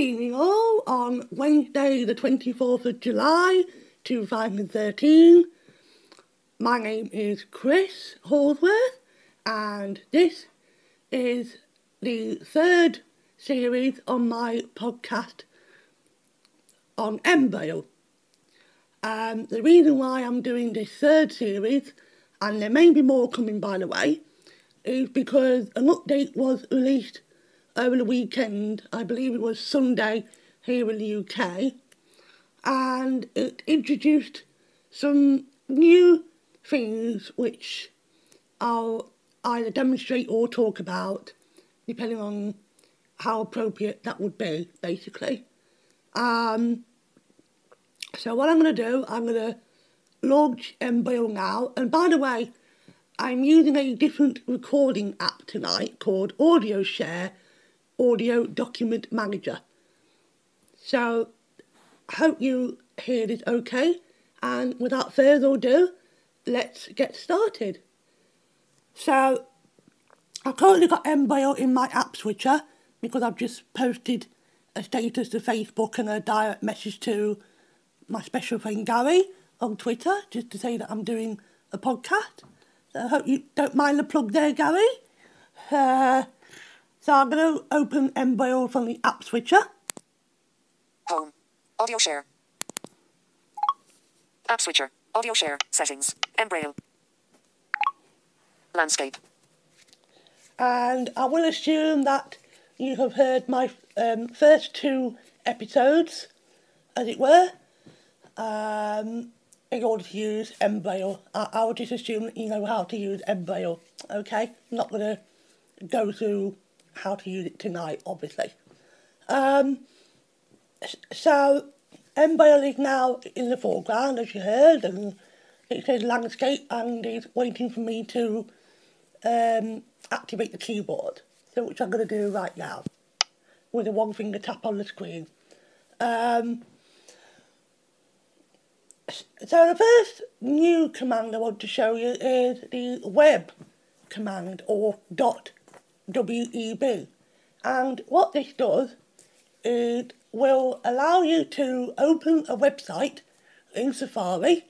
evening all on Wednesday the 24th of July 2013. My name is Chris Hallsworth and this is the third series on my podcast on embryo. The reason why I'm doing this third series, and there may be more coming by the way, is because an update was released over the weekend. I believe it was Sunday here in the UK, and it introduced some new things which I'll either demonstrate or talk about depending on how appropriate that would be, basically. So what I'm going to do, I'm going to launch embryo now, and by the way, I'm using a different recording app tonight called AudioShare Audio Document Manager. So I hope you hear this okay, and without further ado, let's get started. So I've currently got embryo in my app switcher because I've just posted a status to Facebook and a direct message to my special friend Gary on Twitter just to say that I'm doing a podcast. So I hope you don't mind the plug there, Gary. So I'm going to open embryo from the app switcher. Home. Audio share. App switcher. Audio share. Settings. Embryo. Landscape. And I will assume that you have heard my first two episodes, as it were, in order to use embryo. I would just assume that you know how to use embryo, okay? I'm not going to go through how to use it tonight, obviously. So embryo is now in the foreground, as you heard, and it says landscape, and it's waiting for me to activate the keyboard, so which I'm going to do right now with a one finger tap on the screen. So the first new command I want to show you is the web command, or .web, and what this does is will allow you to open a website in Safari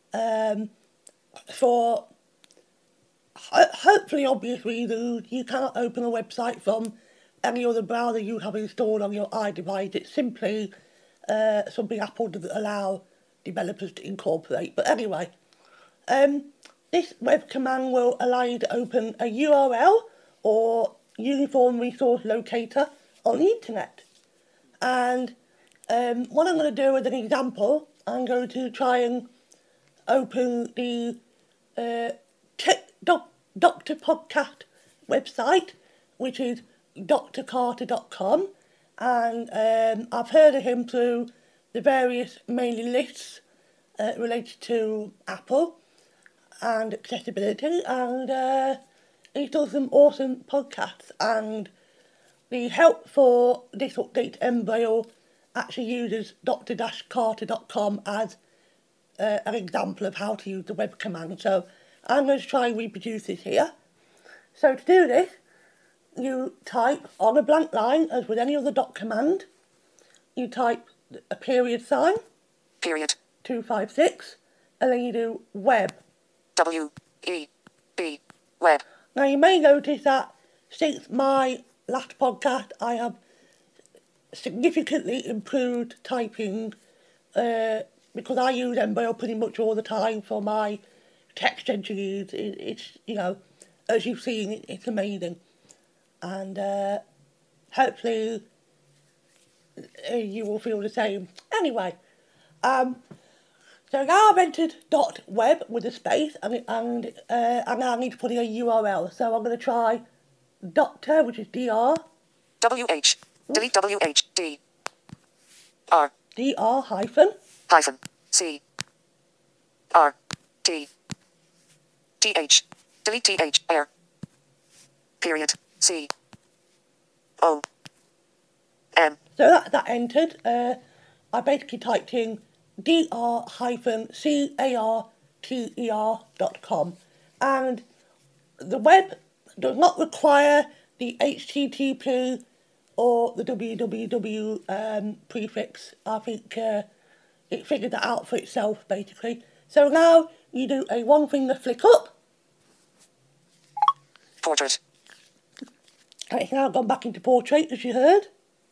for hopefully obvious reasons. You cannot open a website from any other browser you have installed on your iDevice. It's simply something Apple doesn't allow developers to incorporate. But anyway, this web command will allow you to open a URL or Uniform Resource Locator on the internet. And what I'm going to do as an example, I'm going to try and open the Dr. Podcast website, which is drcarter.com, and I've heard of him through the various mailing lists related to Apple and accessibility, and he does some awesome podcasts, and the help for this update embryo actually uses dr-carter.com as an example of how to use the web command. So I'm going to try and reproduce this here. So to do this, you type on a blank line, as with any other dot command, you type a period sign, Period. 256, and then you do web. W-E-B. Web. Now you may notice that since my last podcast I have significantly improved typing because I use embryo pretty much all the time for my text entries. It's, you know, as you've seen, it's amazing. And hopefully you will feel the same. Anyway, so now I've entered .web with a space, and I now need to put in a URL. So I'm going to try doctor, which is dr. W-H. Delete W-H. D. R. dr hyphen. Hyphen. C. R. T. T-H. Delete T-H. R. Period. C. O. M. So that entered. I basically typed in dr-carter.com, and the web does not require the HTTP or the www prefix. I think it figured that out for itself, basically. So now you do a one finger flick up. Portrait. And it's now gone back into portrait, as you heard.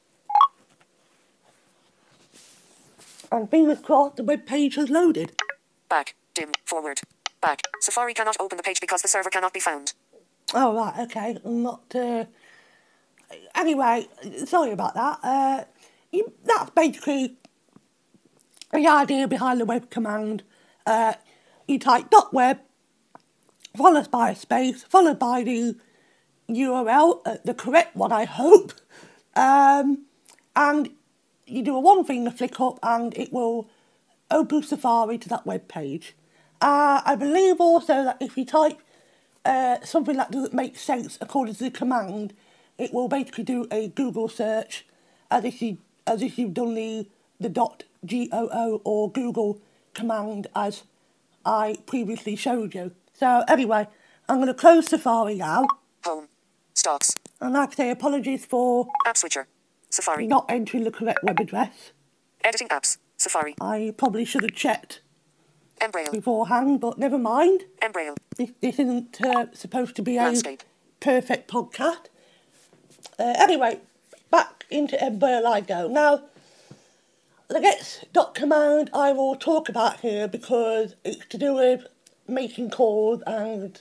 And fingers crossed, the web page has loaded. Back. Dim. Forward. Back. Safari cannot open the page because the server cannot be found. Oh, right, okay. I'm not... Anyway, sorry about that. That's basically the idea behind the web command. You type .web, followed by a space, followed by the URL, the correct one, I hope. And you do a one finger flick up and it will open Safari to that web page. I believe also that if you type something that doesn't make sense according to the command, it will basically do a Google search as if you've done the .goo or Google command as I previously showed you. So anyway, I'm going to close Safari now. Home. Stocks. And like I say, apologies for App switcher. Safari. not entering the correct web address. Editing apps. Safari. I probably should have checked Embrail. beforehand, but never mind. Embrail. This isn't supposed to be a Landscape. perfect podcast. Anyway, back into Embrail I go. Now, the next command I will talk about here because it's to do with making calls, and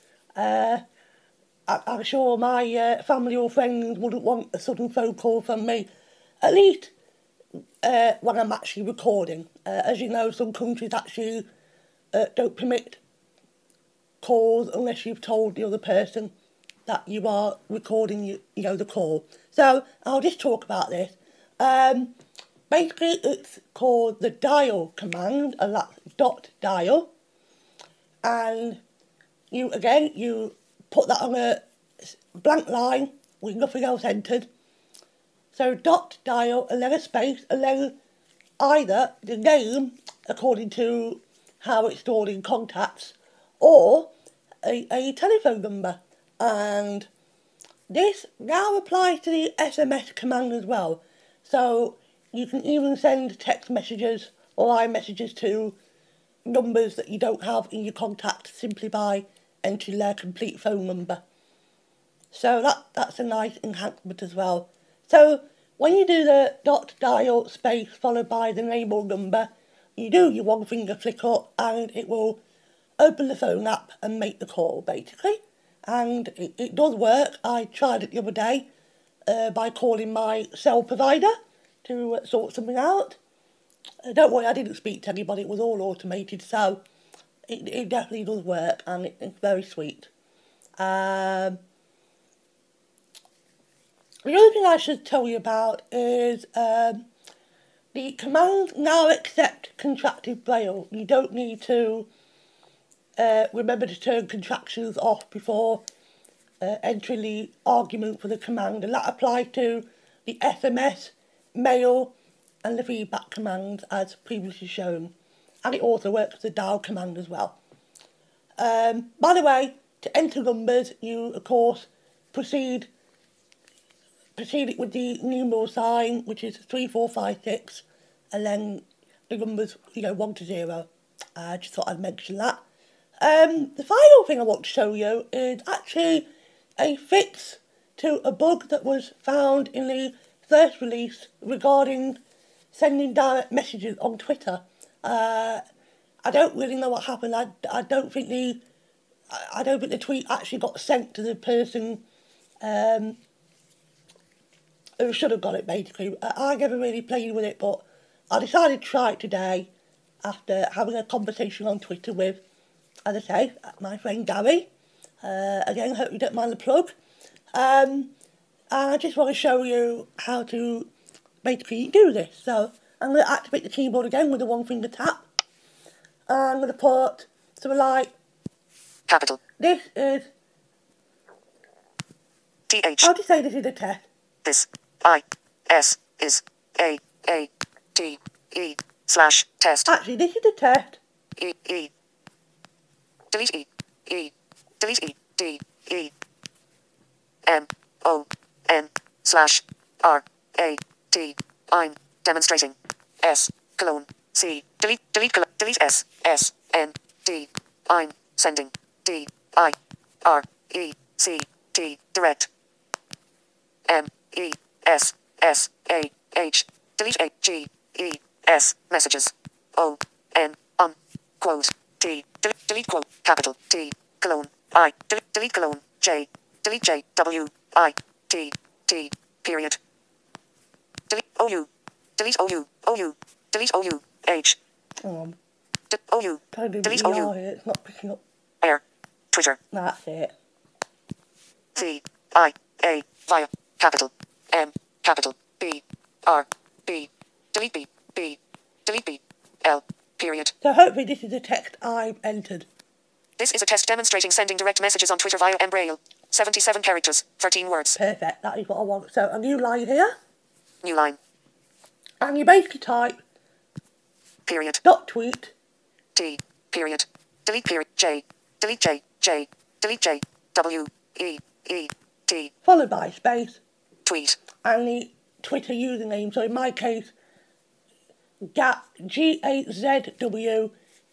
I'm sure my family or friends wouldn't want a sudden phone call from me, at least when I'm actually recording. As you know, some countries actually don't permit calls unless you've told the other person that you are recording, the call. So I'll just talk about this. Basically, it's called the dial command, and that's .dial. And you put that on a blank line with nothing else entered. So .dial and then a space and then either the name according to how it's stored in contacts or a telephone number. And this now applies to the SMS command as well. So you can even send text messages or iMessages to numbers that you don't have in your contacts simply by entering their complete phone number. So that's a nice enhancement as well. So when you do the .dial space followed by the name or number, you do your one finger flick up and it will open the phone app and make the call basically. And it does work. I tried it the other day by calling my cell provider to sort something out. Don't worry, I didn't speak to anybody, it was all automated, so it definitely does work and it's very sweet. The other thing I should tell you about is the commands now accept contracted braille. You don't need to remember to turn contractions off before entering the argument for the command, and that applies to the SMS, mail and the feedback commands as previously shown, and it also works with the dial command as well. By the way, to enter numbers you of course proceed it with the numeral sign, which is 3456, and then the numbers 1 to 0. I just thought I'd mention that. The final thing I want to show you is actually a fix to a bug that was found in the first release regarding sending direct messages on Twitter. I don't really know what happened. I don't think the tweet actually got sent to the person who should have got it basically. I never really played with it, but I decided to try it today after having a conversation on Twitter with, as I say, my friend Gary. Again, hope you don't mind the plug. And I just want to show you how to basically do this. So I'm going to activate the keyboard again with a one finger tap. I'm going to put something like capital. This is. TH. I'll just say this is a test. This I-S is A-T-E/test. Actually, this is a test. E. Delete E. E. Delete E. D. E. M. O. N. / R A T I'm demonstrating S colon C delete delete S S N D I'm sending D I R E C T direct M E S S A H delete A G E S messages O N quote T delete quote capital T colon I delete colon J delete J W I T T period delete OU delete OU OU delete OU H OU delete OU here. It's not picking up. air Twitter That's it. C I A via capital M capital B R B delete B B delete B L period. So hopefully this is the text I've entered. This is a test demonstrating sending direct messages on Twitter via mBraille. 77 characters, 13 words. Perfect, that is what I want. So a new line here. New line. And you basically type period. dot tweet T period. Delete period J. Delete J. J. Delete J. W. E. E. T. followed by space. Tweet. And the Twitter username. So in my case, GAZWPRICE.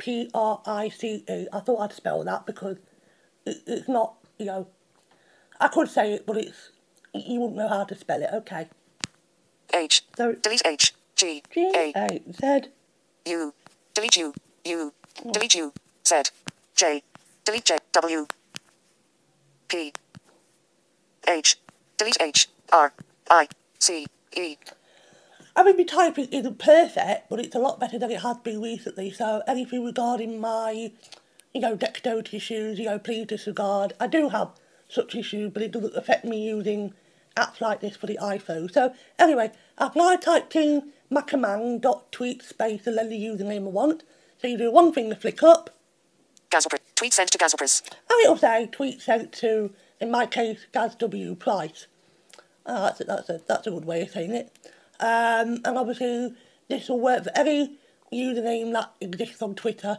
I thought I'd spell that because it's not, you know, I could say it, but you wouldn't know how to spell it. Okay. H. So delete H. G. A. Z. U. Delete U. U. Delete U. Z. J. Delete J. W. P. H. Delete H. R. I. C. E. I mean, my typing isn't perfect, but it's a lot better than it has been recently. So anything regarding my, dexterity issues, please disregard. I do have such issues, but it doesn't affect me using apps like this for the iPhone. So anyway, I've now typed in my command .tweet space and then the username I want. So you do one finger flick up. Gazopris. Tweet sent to Gazopris. And it'll say tweet sent to, in my case, Gaz W. Price. That's a good way of saying it. And obviously this will work for any username that exists on Twitter.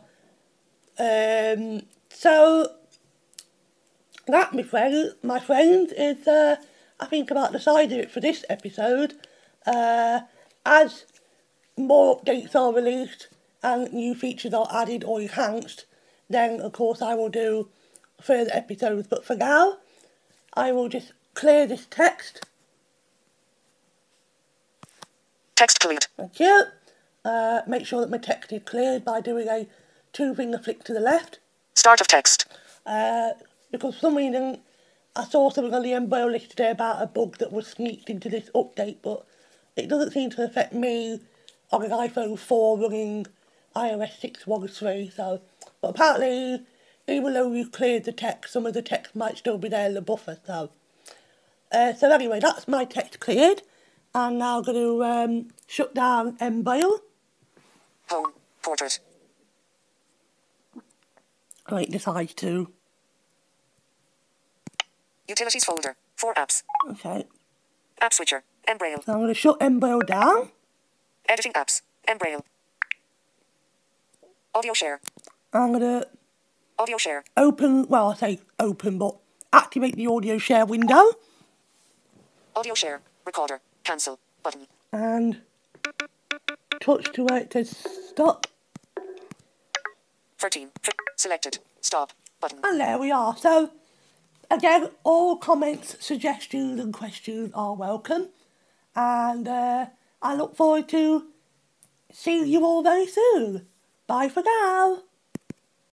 So that, my friends, is I think about the side of it for this episode. As more updates are released and new features are added or enhanced, then of course I will do further episodes. But for now, I will just clear this text. Text cleared. Thank you. Make sure that my text is cleared by doing a two-finger flick to the left. Start of text. Because for some reason I saw something on the mBraille list today about a bug that was sneaked into this update, but it doesn't seem to affect me on an iPhone 4 running iOS 6.1.3. So, but apparently, even though we've cleared the text, some of the text might still be there in the buffer. So anyway, that's my text cleared. I'm now going to shut down mBraille. Home. Portrait. It decides to. Utilities folder. 4 apps. Okay. App switcher. mBraille. So I'm going to shut mBraille down. Editing apps. mBraille. Audio share. I'm going to Audio share. open, well I say open, but activate the audio share window. Audio share. Recorder. Cancel. Button. And touch to where it says stop. 13. Selected. Stop. Button. And there we are. So, again, all comments, suggestions and questions are welcome. And I look forward to seeing you all very soon. Bye for now.